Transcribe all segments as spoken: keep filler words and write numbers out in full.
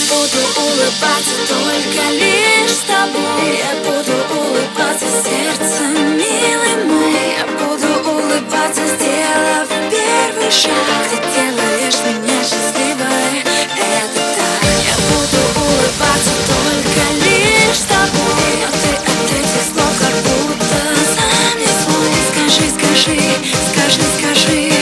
буду улыбаться только лишь с тобой. Я буду улыбаться сердцем, милый мой. Я буду улыбаться, сделав первый шаг. Ты делаешь меня счастливой, это так. Я буду улыбаться только лишь с тобой. Но ты от этих слов как будто сам не свой. Скажи, скажи, скажи, скажи.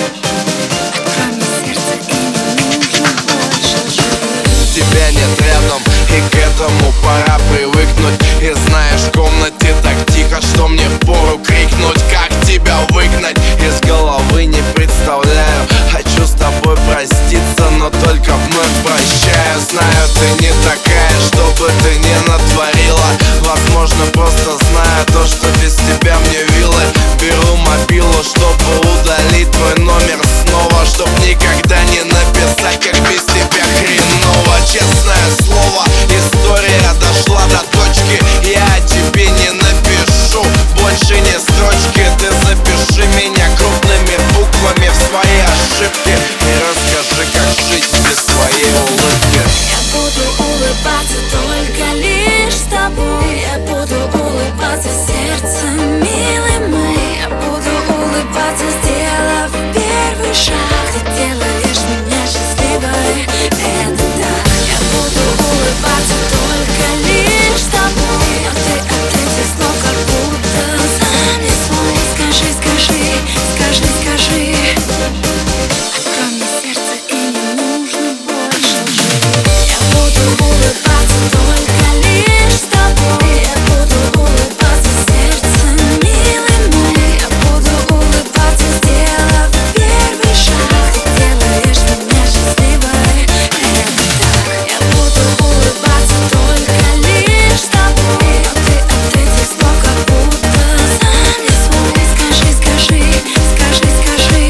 Открой мне сердце, и не нужно больше жить. Тебя нет рядом, и к этому пора привыкнуть. И знаешь, в комнате так тихо, что мне впору крикнуть. Как тебя выгнать из головы, не представляю. Хочу с тобой проститься, но только вновь прощаю. Знаю, ты не такая, что бы ты ни натворила. Возможно, просто знаю то, что без тебя мне вилы. Беру мобилу, чтобы удалить твой номер снова, чтоб никогда не написать, как без тебя хреново. Честное слово, история дошла до точки. Я тебе не напишу больше ни строчки. Ты запиши меня крупными буквами в свои ошибки и расскажи, как жить без твоей улыбки. Я буду улыбаться только лишь с тобой. Я буду улыбаться сердцем, милый мой. Я буду улыбаться, сделав первый шаг. Ты делаешь меня счастливой, это так. Я буду улыбаться только лишь с тобой. Но ты от этих слов как будто сам не свой. Скажи, скажи, скажи, скажи. Открой мне сердце, и не нужно больше жить. Я буду улыбаться только лишь с тобой. Я буду улыбаться сердцем, милый мой. Я буду улыбаться, сделав первый шаг. Ты делаешь меня счастливой, это так. Я буду улыбаться только лишь с тобой. Но ты от этих слов как будто сам не свой. Скажи, скажи, скажи, скажи.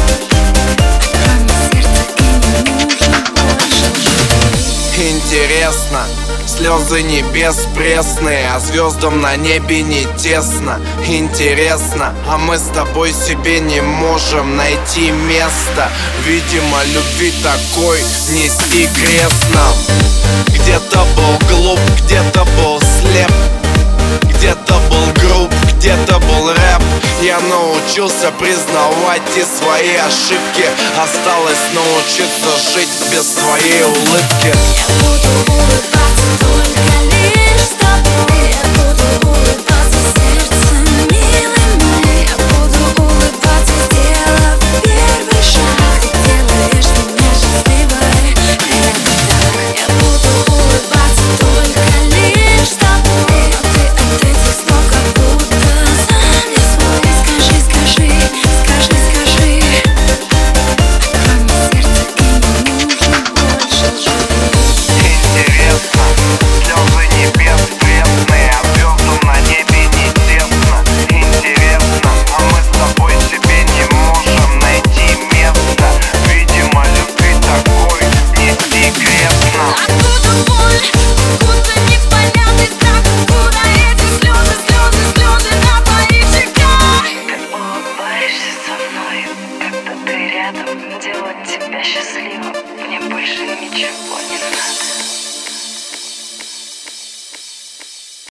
Открой мне сердце, и не нужно больше жить. Интересно, слезы небес пресные, а звездам на небе не тесно. Интересно, а мы с тобой себе не можем найти место. Видимо, любви такой нести крест нам. Где-то был глуп, где-то был слеп, где-то был груб, где-то был рэп. Я научился признавать и свои ошибки. Осталось научиться жить без твоей улыбки. Я буду улыбаться